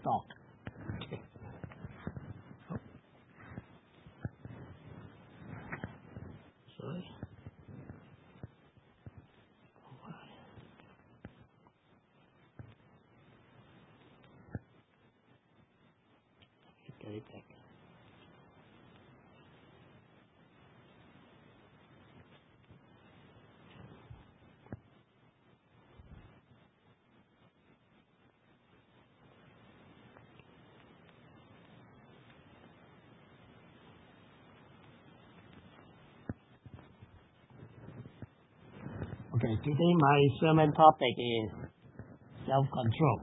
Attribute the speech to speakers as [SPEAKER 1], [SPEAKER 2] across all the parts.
[SPEAKER 1] talk. Okay. Sorry. Get it back. Okay, today my sermon topic is self-control.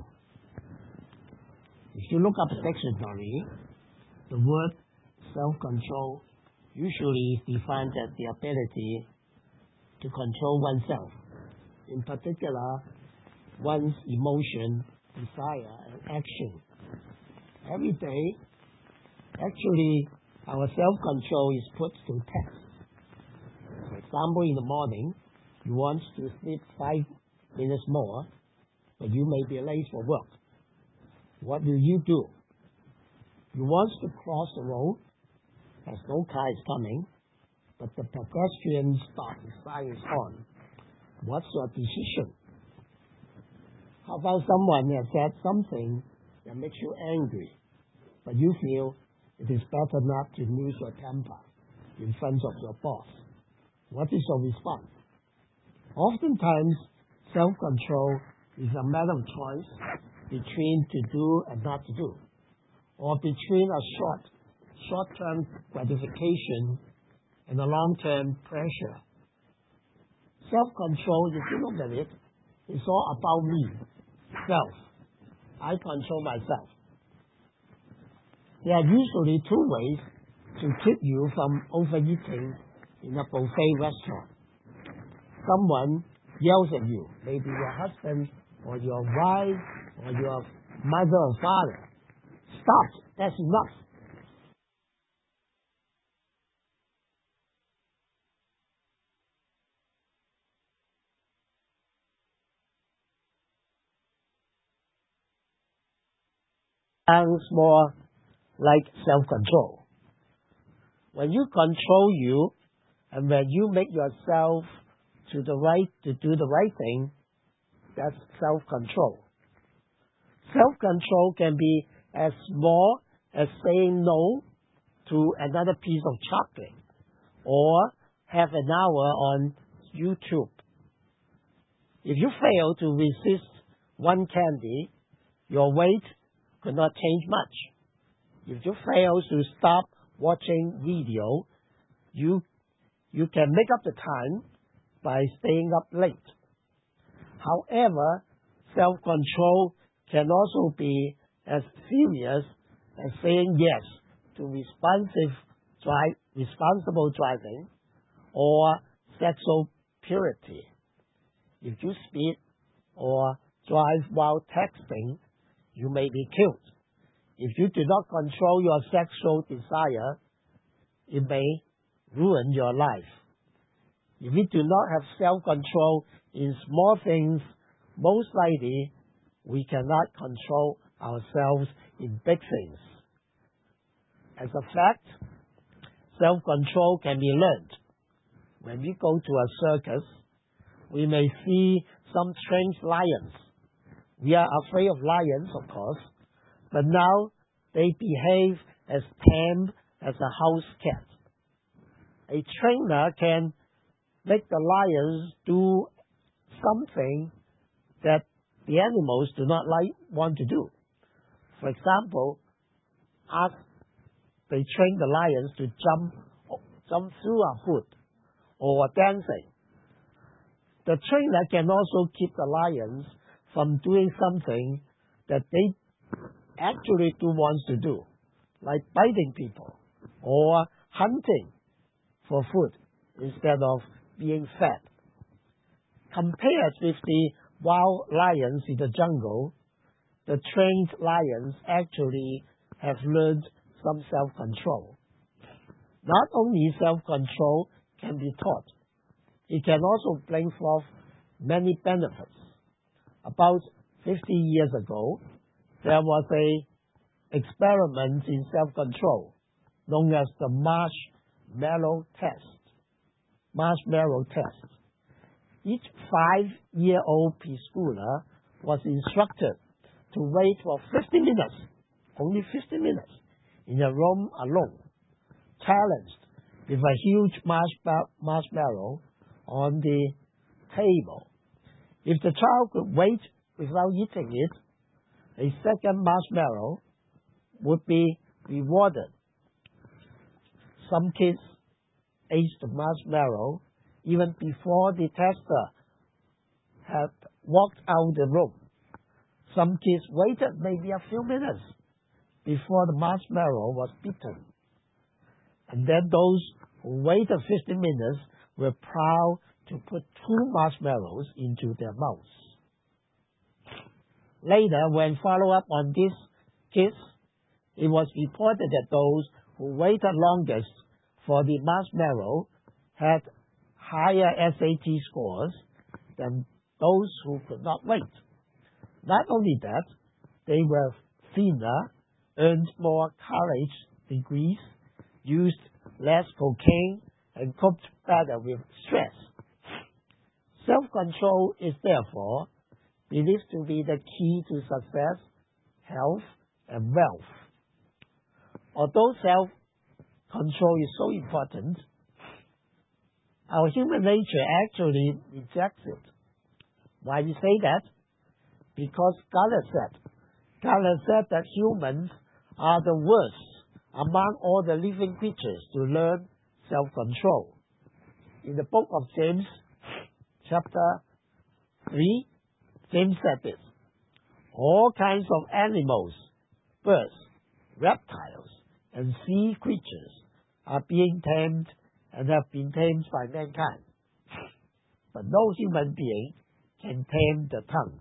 [SPEAKER 1] If you look up a dictionary, the word self-control usually is defined as the ability to control oneself, in particular, one's emotion, desire, and action. Every day, actually, our self-control is put to test. For example, in the morning, you want to sleep 5 minutes more, but you may be late for work. What do? You want to cross the road as no car is coming, but the pedestrian stops, the sign is on. What's your decision? How about someone has said something that makes you angry, but you feel it is better not to lose your temper in front of your boss? What is your response? Oftentimes, self-control is a matter of choice between to do and not to do, or between a short-term gratification and a long-term pressure. Self-control, if you look at it, is all about me, self. I control myself. There are usually two ways to keep you from overeating in a buffet restaurant. Someone yells at you, maybe your husband or your wife or your mother or father. Stop, that's enough. Sounds more like self-control. When you control you and when you make yourself to do the right thing, that's self-control. Self-control can be as small as saying no to another piece of chocolate or have an hour on YouTube. If you fail to resist one candy, your weight could not change much. If you fail to stop watching video, you can make up the time by staying up late. However, self-control can also be as serious as saying yes to responsible driving or sexual purity. If you speed or drive while texting, you may be killed. If you do not control your sexual desire, it may ruin your life. If we do not have self-control in small things, most likely we cannot control ourselves in big things. As a fact, self-control can be learned. When we go to a circus, we may see some strange lions. We are afraid of lions, of course, but now they behave as tame as a house cat. A trainer can make the lions do something that the animals do not want to do. For example, they train the lions to jump through a hood or dancing. The trainer can also keep the lions from doing something that they actually do want to do, like biting people or hunting for food instead of being fed. Compared with the wild lions in the jungle, the trained lions actually have learned some self-control. Not only self-control can be taught, it can also bring forth many benefits. About 50 years ago, there was a experiments in self-control known as the marshmallow test. Each 5-year-old preschooler was instructed to wait for 50 minutes, only 50 minutes, in a room alone, challenged with a huge marshmallow on the table. If the child could wait without eating it, a second marshmallow would be rewarded. Some kids ate the marshmallow even before the tester had walked out the room. Some kids waited maybe a few minutes before the marshmallow was eaten. And then those who waited 50 minutes were proud to put 2 marshmallows into their mouths. Later, when follow-up on these kids, it was reported that those who waited longest for the marshmallow had higher SAT scores than those who could not wait. Not only that, they were thinner, earned more college degrees, used less cocaine, and coped better with stress. Self-control is therefore believed to be the key to success, health, and wealth. Although self-control is so important, our human nature actually rejects it. Why do you say that? Because God has said that humans are the worst among all the living creatures to learn self-control. In the book of James, chapter 3, James said this: all kinds of animals, birds, reptiles, and sea creatures are being tamed and have been tamed by mankind. But no human being can tame the tongue.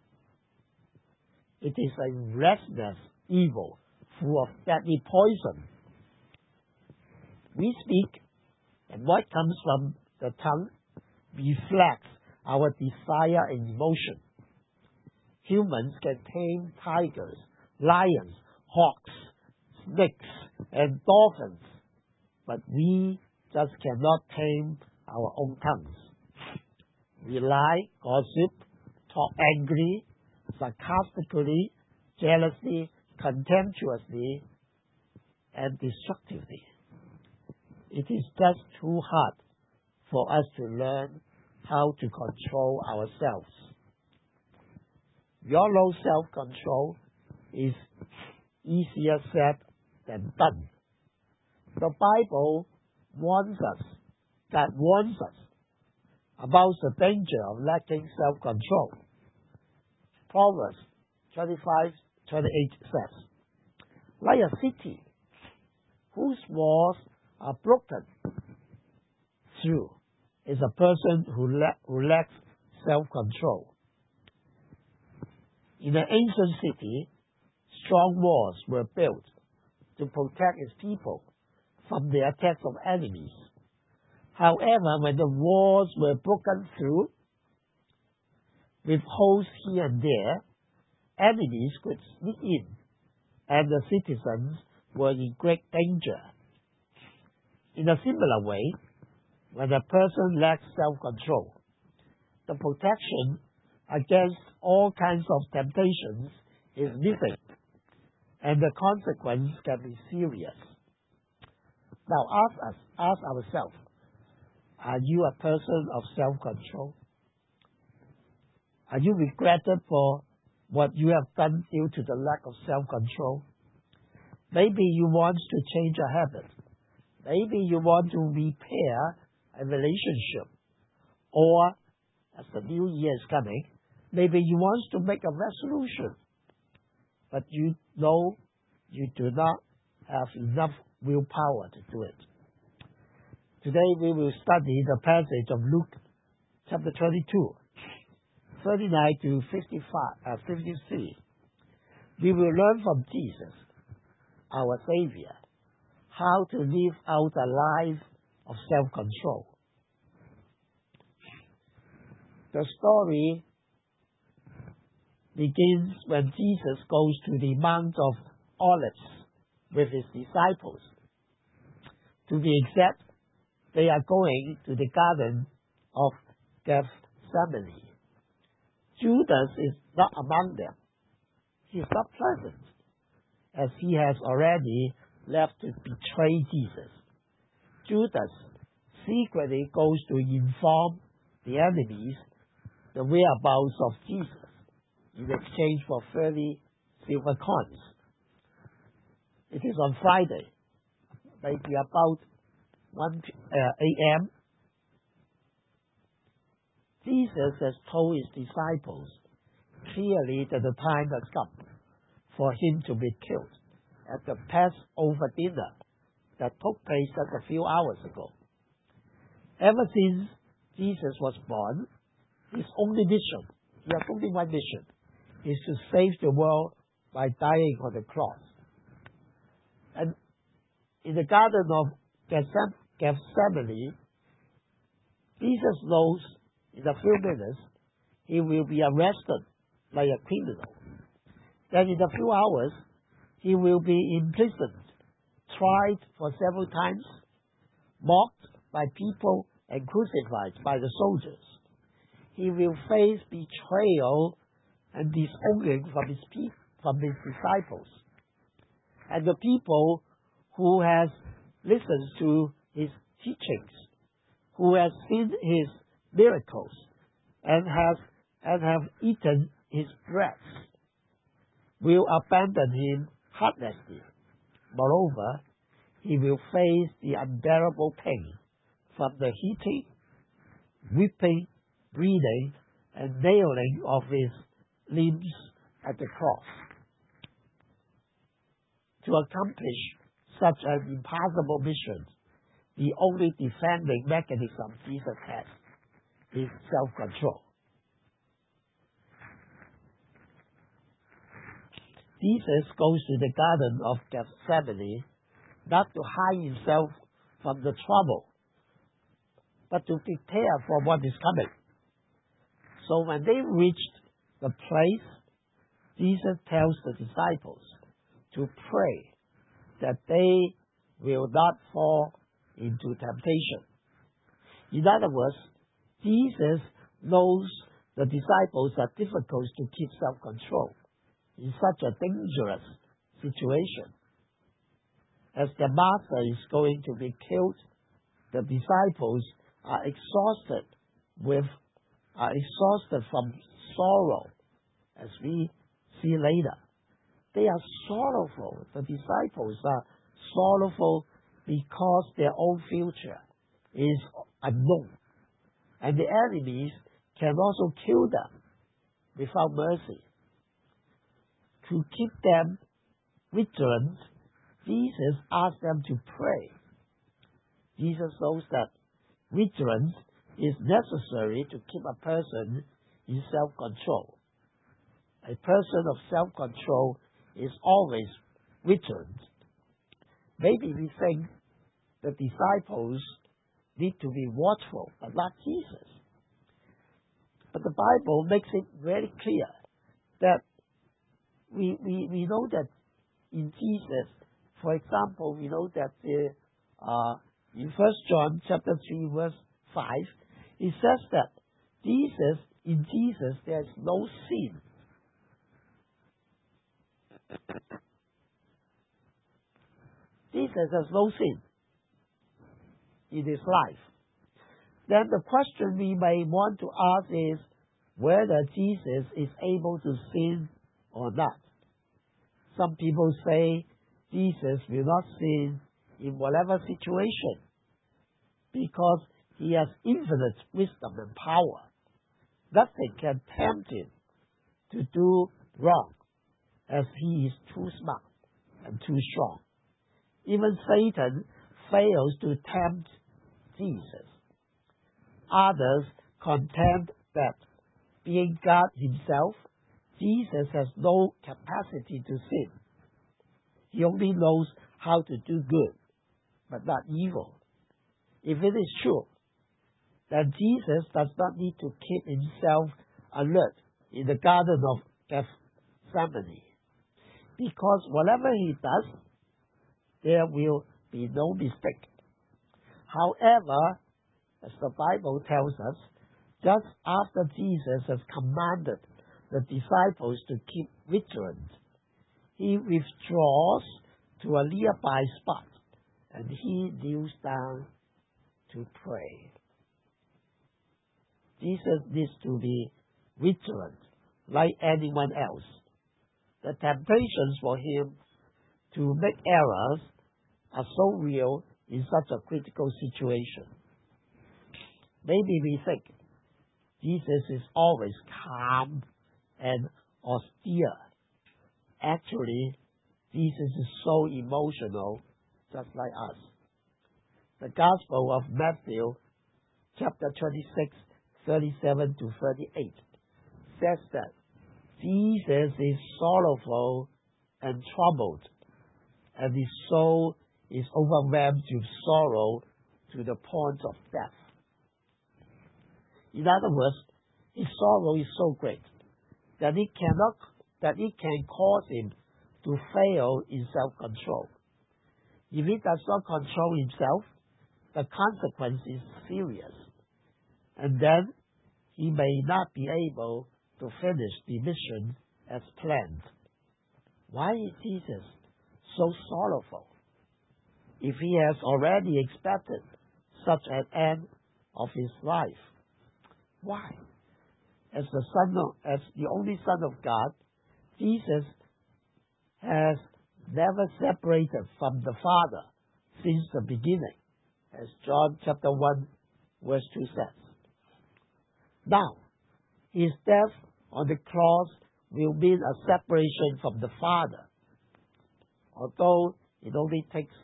[SPEAKER 1] It is a restless evil full of deadly poison. We speak, and what comes from the tongue reflects our desire and emotion. Humans can tame tigers, lions, hawks, snakes, and dolphins, but we just cannot tame our own tongues. We lie, gossip, talk angry, sarcastically, jealously, contemptuously, and destructively. It is just too hard for us to learn how to control ourselves. Your low self-control is easier said than done. The Bible warns us about the danger of lacking self-control. Proverbs 25:28 says, like a city whose walls are broken through is a person who lacks self-control. In an ancient city, strong walls were built to protect its people from the attacks of enemies. However, when the walls were broken through, with holes here and there, enemies could sneak in, and the citizens were in great danger. In a similar way, when a person lacks self-control, the protection against all kinds of temptations is missing, and the consequence can be serious. Now ask ourselves, are you a person of self-control? Are you regretted for what you have done due to the lack of self-control? Maybe you want to change a habit. Maybe you want to repair a relationship. Or, as the new year is coming, maybe you want to make a resolution. But you know you do not have enough willpower to do it. Today we will study the passage of Luke chapter 22, 39 to 53. We will learn from Jesus, our Savior, how to live out a life of self-control. The story begins when Jesus goes to the Mount of Olives with his disciples. To be exact, they are going to the Garden of Gethsemane. Judas is not among them. He is not present, as he has already left to betray Jesus. Judas secretly goes to inform the enemies the whereabouts of Jesus in exchange for 30 silver coins. It is on Friday, maybe about 1 a.m. Jesus has told his disciples clearly that the time has come for him to be killed at the Passover dinner that took place just a few hours ago. Ever since Jesus was born, his only mission, he has only one mission, is to save the world by dying on the cross. And in the Garden of Gethsemane, Jesus knows in a few minutes he will be arrested like a criminal. Then in a few hours, he will be imprisoned, tried for several times, mocked by people, and crucified by the soldiers. He will face betrayal and disowning from his disciples. And the people who has listened to his teachings, who has seen his miracles, and have eaten his bread, will abandon him heartlessly. Moreover, he will face the unbearable pain from the hitting, whipping, bleeding, and nailing of his limbs at the cross. To accomplish such an impossible mission, the only defending mechanism Jesus has is self-control. Jesus goes to the Garden of Gethsemane not to hide himself from the trouble, but to prepare for what is coming. So when they reached the place, Jesus tells the disciples to pray that they will not fall into temptation. In other words, Jesus knows the disciples are difficult to keep self-control in such a dangerous situation. As their master is going to be killed, the disciples are exhausted from sorrow, as we see later. They are sorrowful. The disciples are sorrowful because their own future is unknown. And the enemies can also kill them without mercy. To keep them vigilant, Jesus asked them to pray. Jesus knows that vigilance is necessary to keep a person in self-control. A person of self-control is always vigilant. Maybe we think the disciples need to be watchful, but not Jesus. But the Bible makes it very clear that we know that in Jesus, for example, we know that in 1 John chapter 3 verse 5, it says that in Jesus there is no sin. Jesus has no sin in his life. Then the question we may want to ask is whether Jesus is able to sin or not. Some people say Jesus will not sin in whatever situation because he has infinite wisdom and power. Nothing can tempt him to do wrong, as he is too smart and too strong. Even Satan fails to tempt Jesus. Others contend that, being God himself, Jesus has no capacity to sin. He only knows how to do good, but not evil. If it is true, then Jesus does not need to keep himself alert in the Garden of Gethsemane. because whatever he does, there will be no mistake. However, as the Bible tells us, just after Jesus has commanded the disciples to keep vigilant, he withdraws to a nearby spot and he kneels down to pray. Jesus needs to be vigilant like anyone else. The temptations for him to make errors are so real in such a critical situation. Maybe we think Jesus is always calm and austere. Actually, Jesus is so emotional, just like us. The Gospel of Matthew, chapter 26, 37 to 38, says that Jesus is sorrowful and troubled, and his soul is overwhelmed with sorrow to the point of death. In other words, his sorrow is so great that it can cause him to fail in self-control. If he does not control himself, the consequence is serious, and then he may not be able to finish the mission as planned. Why is Jesus so sorrowful if he has already expected such an end of his life? Why? As the only Son of God, Jesus has never separated from the Father since the beginning, as John chapter 1 verse 2 says. Now, his death on the cross will mean a separation from the Father, although it only takes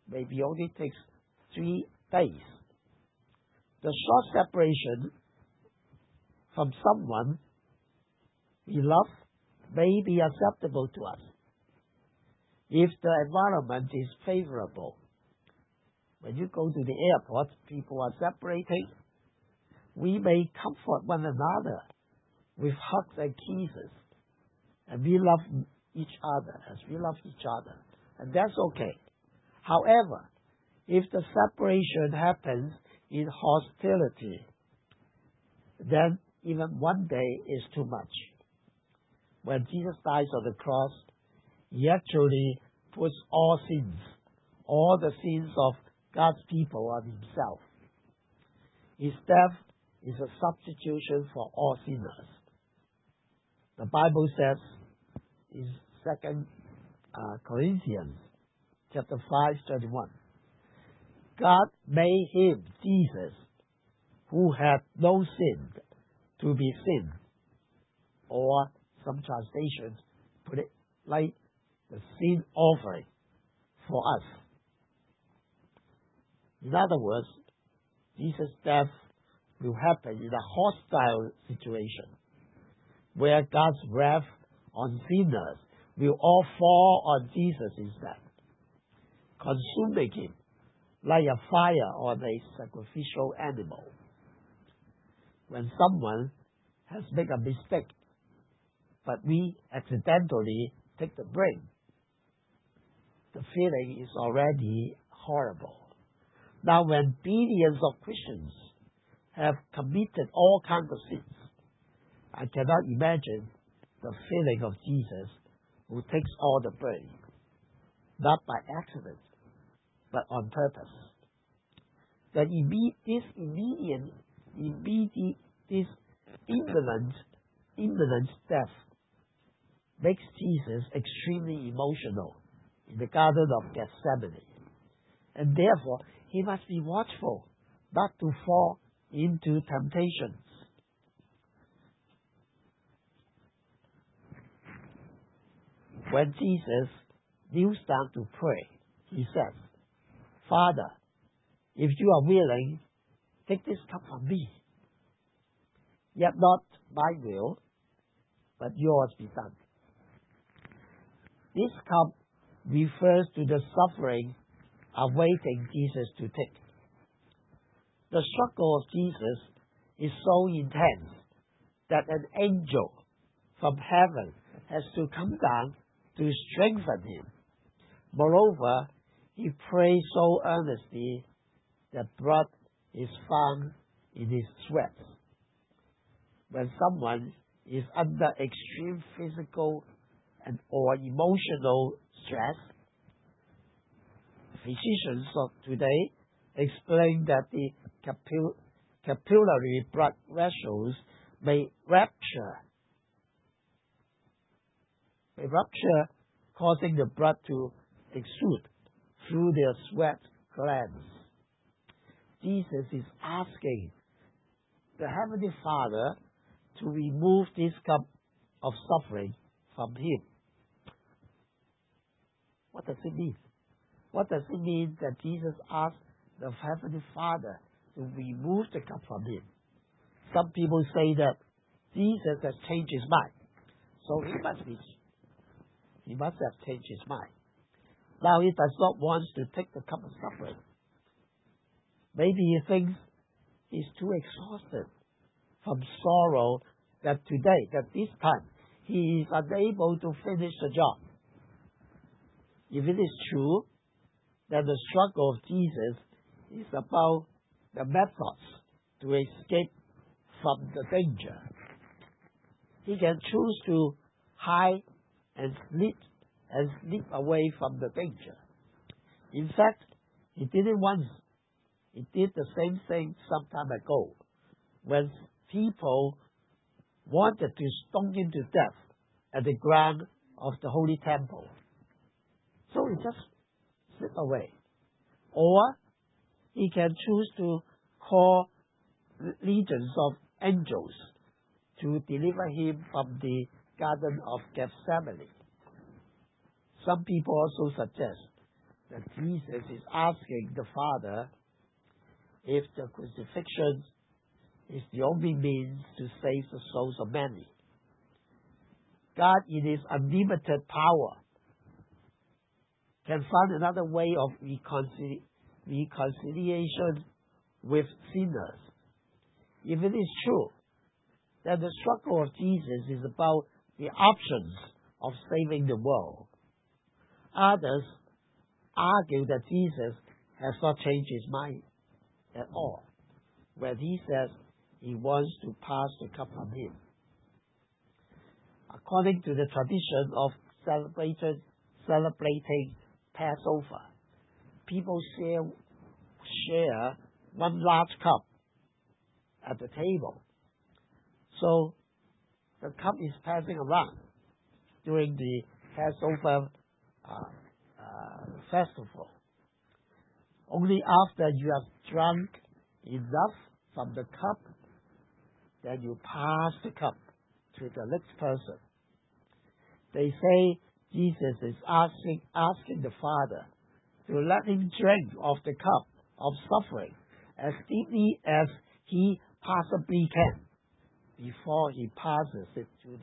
[SPEAKER 1] 3 days. The short separation from someone we love may be acceptable to us if the environment is favorable. When you go to the airport, people are separating. We may comfort one another with hugs and kisses, and we love each other as we love each other, and that's okay. However, if the separation happens in hostility, then even one day is too much. When Jesus dies on the cross, he actually puts all the sins of God's people on himself. His death is a substitution for all sinners. The Bible says in 2 Corinthians chapter 5:31, God made him, Jesus, who had no sin, to be sin. Or some translations put it like the sin offering for us. In other words, Jesus' death will happen in a hostile situation where God's wrath on sinners will all fall on Jesus instead, consuming him like a fire on a sacrificial animal. When someone has made a mistake, but we accidentally take the blame, the feeling is already horrible. Now, when billions of Christians have committed all kinds of sins, I cannot imagine the feeling of Jesus, who takes all the blame, not by accident, but on purpose. That this imminent death makes Jesus extremely emotional in the Garden of Gethsemane, and therefore he must be watchful not to fall into temptations. When Jesus kneels down to pray, he says, Father, if you are willing, take this cup from me. Yet not my will, but yours be done. This cup refers to the suffering awaiting Jesus to take. The struggle of Jesus is so intense that an angel from heaven has to come down to strengthen him. Moreover, he prayed so earnestly that blood is found in his sweat. When someone is under extreme physical and or emotional stress, physicians of today explain that the capillary blood vessels may rupture, causing the blood to exude through their sweat glands. Jesus is asking the Heavenly Father to remove this cup of suffering from him. What does it mean? What does it mean that Jesus asked the Heavenly Father to remove the cup from him? Some people say that Jesus has changed his mind, so he must have changed his mind. Now he does not want to take the cup of suffering. Maybe he thinks he's too exhausted from sorrow that this time, he is unable to finish the job. If it is true that the struggle of Jesus is about the methods to escape from the danger, he can choose to hide and slip away from the danger. In fact, he did it once. He did the same thing some time ago when people wanted to stone him to death at the ground of the Holy Temple. So he just slip away. Or he can choose to call legions of angels to deliver him from the Garden of Gethsemane. Some people also suggest that Jesus is asking the Father if the crucifixion is the only means to save the souls of many. God, in his unlimited power, can find another way of reconciliation with sinners. If it is true that the struggle of Jesus is about the options of saving the world, others argue that Jesus has not changed his mind at all when he says he wants to pass the cup from him. According to the tradition of celebrating Passover, people share one large cup at the table. So the cup is passing around during the Passover festival. Only after you have drunk enough from the cup, then you pass the cup to the next person. They say Jesus is asking the Father to let him drink of the cup of suffering as deeply as he possibly can before he passes it to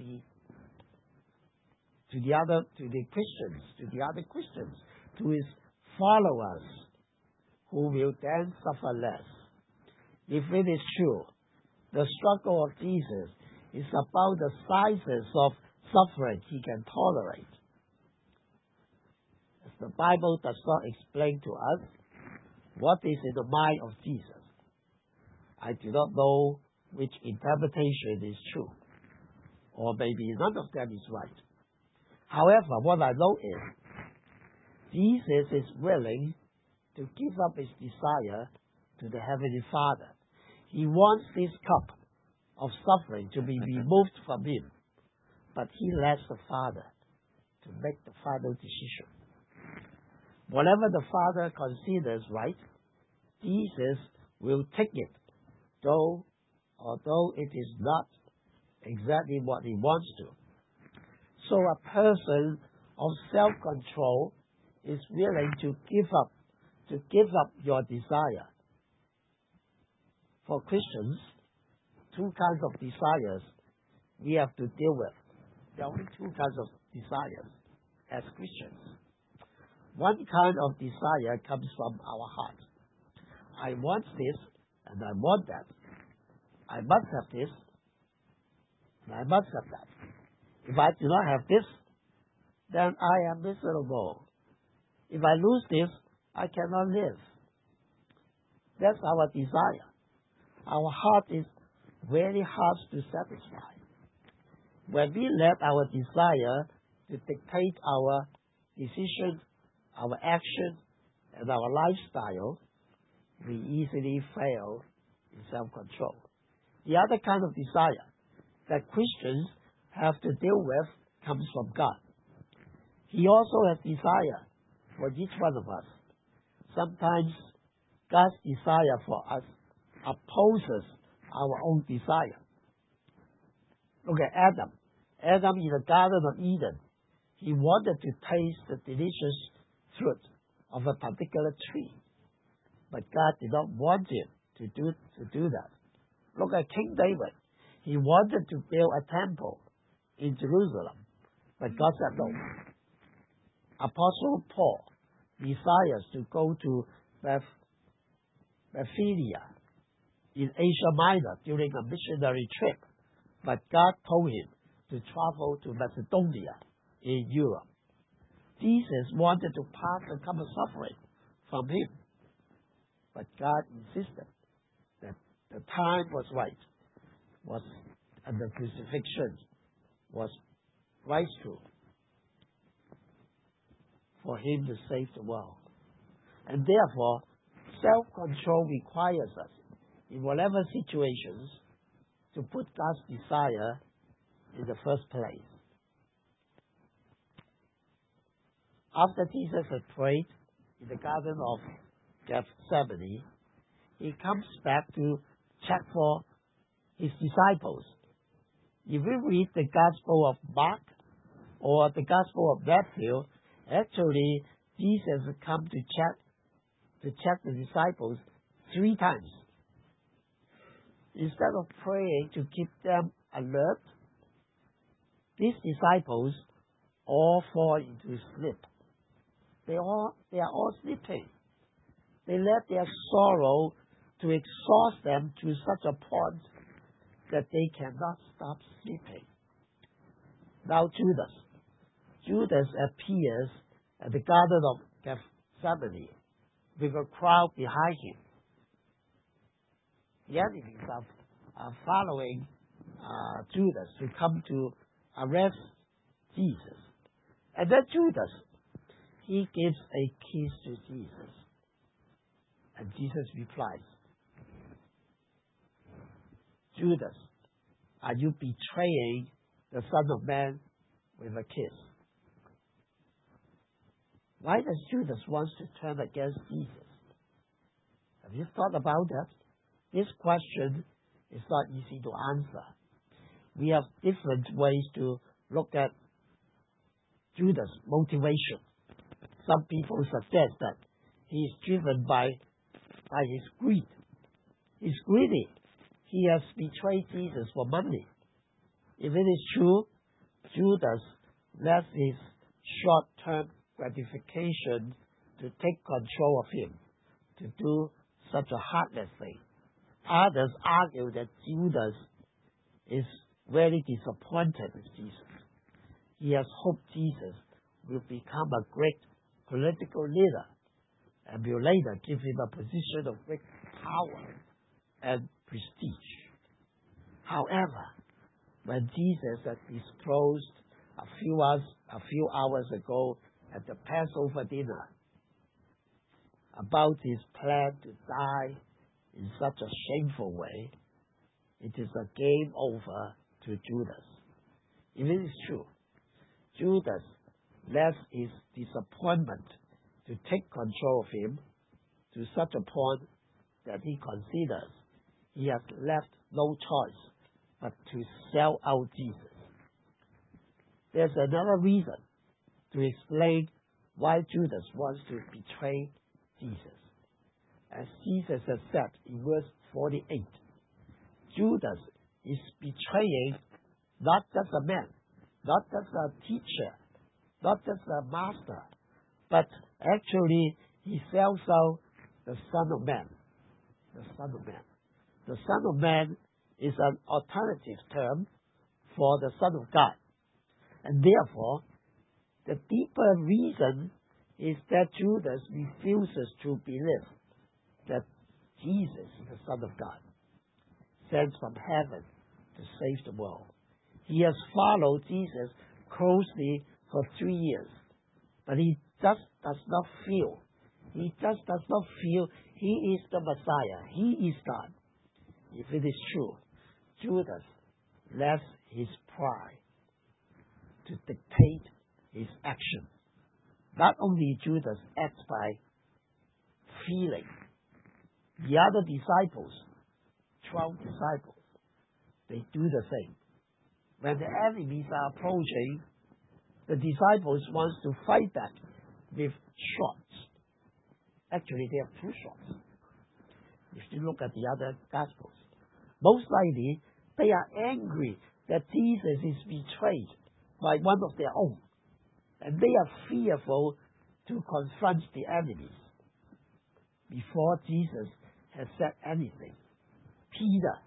[SPEAKER 1] the other Christians, to his followers, who will then suffer less. If it is true, the struggle of Jesus is about the sizes of suffering he can tolerate. As the Bible does not explain to us what is in the mind of Jesus, I do not know which interpretation is true, or maybe none of them is right. However, what I know is Jesus is willing to give up his desire to the Heavenly Father. He wants this cup of suffering to be removed from him, but he lets the Father to make the final decision. Whatever the Father considers right, Jesus will take it, although it is not exactly what he wants to. So a person of self-control is willing to give up your desire. For Christians, two kinds of desires we have to deal with. There are only two kinds of desires as Christians. One kind of desire comes from our heart. I want this and I want that. I must have this and I must have that. If I do not have this, then I am miserable. If I lose this, I cannot live. That's our desire. Our heart is very hard to satisfy. When we let our desire to dictate our decisions, our actions, and our lifestyle, we easily fail in self-control. The other kind of desire that Christians have to deal with comes from God. He also has desire for each one of us. Sometimes God's desire for us opposes our own desire. Look at Adam. Adam in the Garden of Eden, he wanted to taste the delicious fruit of a particular tree. But God did not want him to do that. Look at King David. He wanted to build a temple in Jerusalem, but God said no. Apostle Paul desires to go to Bithynia in Asia Minor during a missionary trip, but God told him to travel to Macedonia in Europe. Jesus wanted to pass the common suffering from him, but God insisted that the time was right, and the crucifixion was right through for him to save the world. And therefore, self-control requires us, in whatever situations, to put God's desire in the first place. After Jesus had prayed in the Garden of Gethsemane, he comes back to check for his disciples. If we read the Gospel of Mark or the Gospel of Matthew, actually Jesus had come to check the disciples 3 times. Instead of praying to keep them alert, these disciples all fall into sleep. They are all sleeping. They let their sorrow to exhaust them to such a point that they cannot stop sleeping. Now Judas appears at the Garden of Gethsemane with a crowd behind him. The enemies are following Judas to come to arrest Jesus. And then Judas, he gives a kiss to Jesus. And Jesus replies, Judas, are you betraying the Son of Man with a kiss? Why does Judas want to turn against Jesus? Have you thought about that? This question is not easy to answer. We have different ways to look at Judas' motivation. Some people suggest that he is driven by his greed. He's greedy. He has betrayed Jesus for money. If it is true, Judas lets his short-term gratification to take control of him, to do such a heartless thing. Others argue that Judas is very disappointed with Jesus. He has hoped Jesus will become a great political leader and will later give him a position of great power and prestige. However, when Jesus had disclosed a few hours ago at the Passover dinner about his plan to die in such a shameful way, it is a game over to Judas. If it is true, Judas lets his disappointment to take control of him to such a point that he considers he has left no choice but to sell out Jesus. There's another reason to explain why Judas wants to betray Jesus. As Jesus has said in verse 48, Judas is betraying not just a man, not just a teacher, not just a master, but actually he sells out the Son of Man. The Son of Man. The Son of Man is an alternative term for the Son of God. And therefore, The deeper reason is that Judas refuses to believe that Jesus is the Son of God, sent from heaven to save the world. He has followed Jesus closely for 3 years, but he just does not feel. He just does not feel he is the Messiah. He is God. If it is true, Judas lets his pride to dictate his action. Not only Judas acts by feeling. The other disciples, 12 disciples, they do the same. When the enemies are approaching, the disciples want to fight back with swords. Actually, they have 2 swords. If you look at the other Gospels, most likely they are angry that Jesus is betrayed by one of their own, and they are fearful to confront the enemies. Before Jesus has said anything, Peter,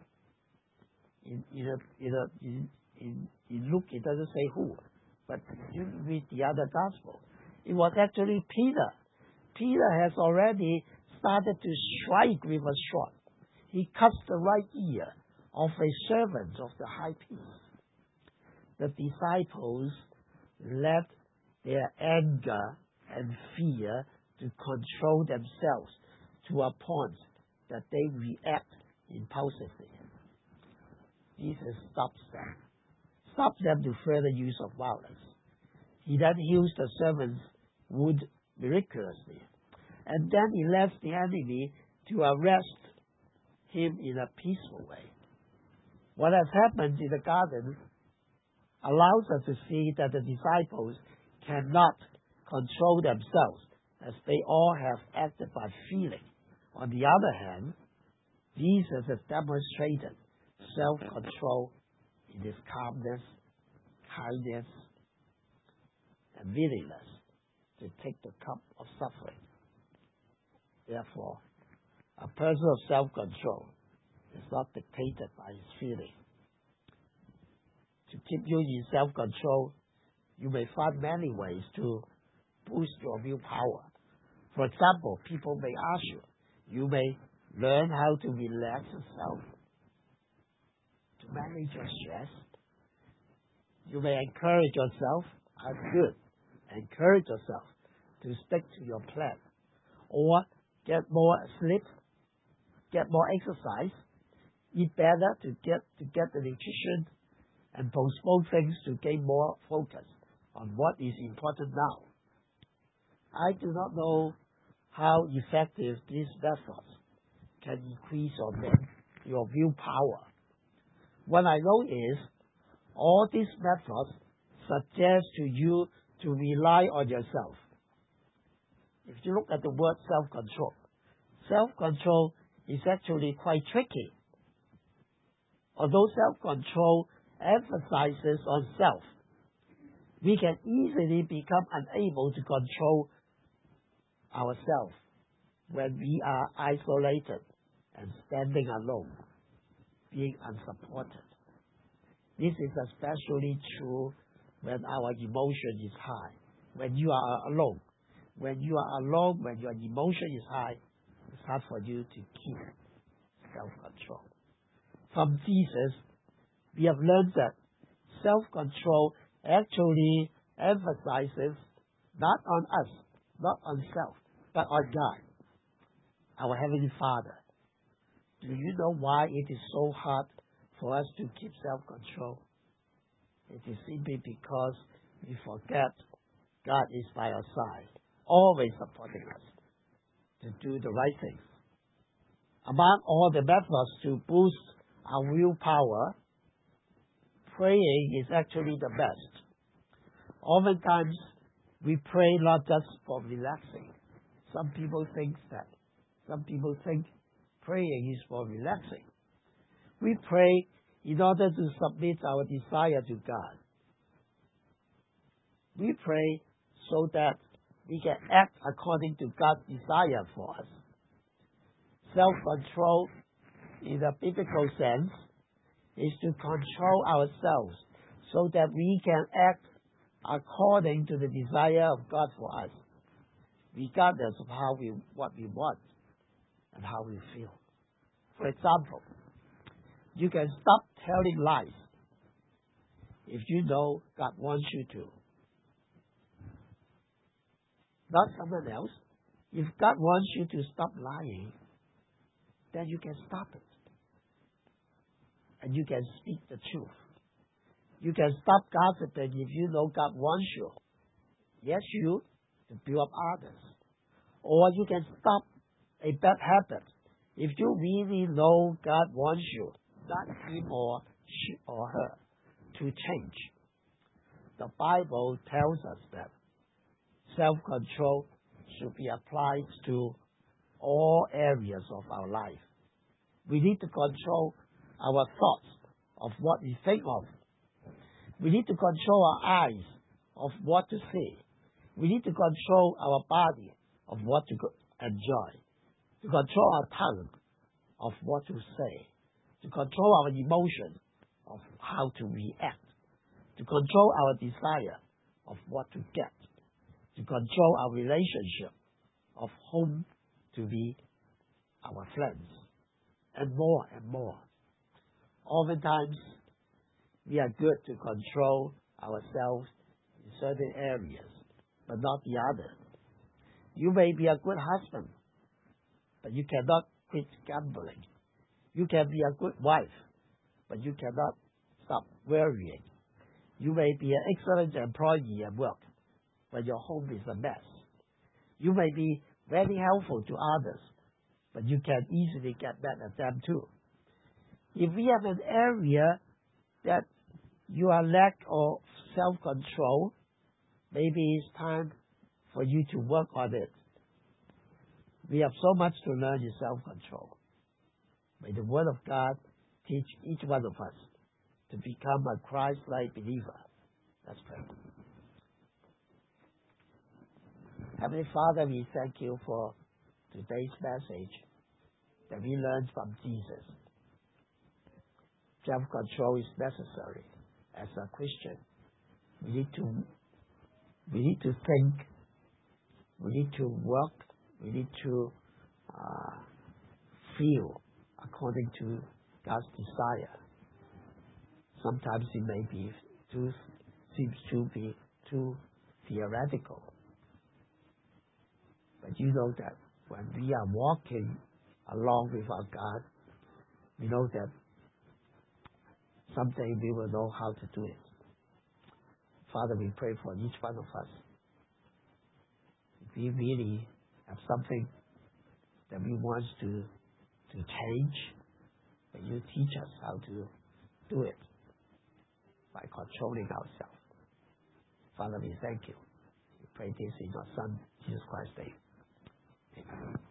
[SPEAKER 1] in Luke it doesn't say who, but you read the other Gospel, it was actually Peter. Peter has already started to strike with a sword. He cuts the right ear of a servant of the high priest. The disciples let their anger and fear to control themselves to a point that they react impulsively. Jesus stops them to further use of violence. He then heals the servant's wound miraculously, and then he lets the enemy to arrest him in a peaceful way. What has happened in the garden allows us to see that the disciples cannot control themselves, as they all have acted by feeling. On the other hand, Jesus has demonstrated self-control in his calmness, kindness, and willingness to take the cup of suffering. Therefore, a person of self-control is not dictated by his feeling. To keep you in self-control, you may find many ways to boost your willpower. For example, people may ask you, you may learn how to relax yourself, to manage your stress. You may encourage yourself, that's good. Encourage yourself to stick to your plan. Or get more sleep, get more exercise, eat better to get the nutrition, and postpone things to gain more focus on what is important now. I do not know how effective these methods can increase or make your willpower. What I know is all these methods suggest to you to rely on yourself. If you look at the word self-control, self-control is actually quite tricky. Although self-control emphasizes on self, we can easily become unable to control ourselves when we are isolated and standing alone, being unsupported. This is especially true when our emotion is high, when you are alone. When you are alone, when your emotion is high, it's hard for you to keep self-control. From Jesus, we have learned that self-control actually emphasizes not on us, not on self, but on God, our Heavenly Father. Do you know why it is so hard for us to keep self-control? It is simply because we forget God is by our side, always supporting us to do the right things. Among all the methods to boost our willpower, praying is actually the best. Oftentimes, we pray not just for relaxing. Some people think praying is for relaxing. We pray in order to submit our desire to God. We pray so that we can act according to God's desire for us. Self-control, in a biblical sense, is to control ourselves so that we can act according to the desire of God for us, regardless of what we want and how we feel. For example, you can stop telling lies if you know God wants you to. Not someone else. If God wants you to stop lying, then you can stop it. And you can speak the truth. You can stop gossiping if you know God wants you. Yes, you, to build up others. Or you can stop a bad habit if you really know God wants you, not him or she or her, to change. The Bible tells us that self-control should be applied to all areas of our life. We need to control our thoughts of what we think of. We need to control our eyes of what to see. We need to control our body of what to enjoy. To control our tongue of what to say. To control our emotion of how to react. To control our desire of what to get. To control our relationship of whom to be our friends. And more and more. Oftentimes, we are good to control ourselves in certain areas, but not the other. You may be a good husband, but you cannot quit gambling. You can be a good wife, but you cannot stop worrying. You may be an excellent employee at work, but your home is a mess. You may be very helpful to others, but you can easily get mad at them too. If we have an area that you are lack of self-control, maybe it's time for you to work on it. We have so much to learn in self-control. May the Word of God teach each one of us to become a Christ-like believer. Let's pray. Heavenly Father, we thank you for today's message that we learned from Jesus. Self-control is necessary as a Christian. We need to think. We need to work. We need to feel according to God's desire. Sometimes it may be seems to be too theoretical. But you know that when we are walking along with our God, we know that someday we will know how to do it. Father, we pray for each one of us. If we really have something that we want to change, may you teach us how to do it by controlling ourselves. Father, we thank you. We pray this in your Son, Jesus Christ's name. Amen.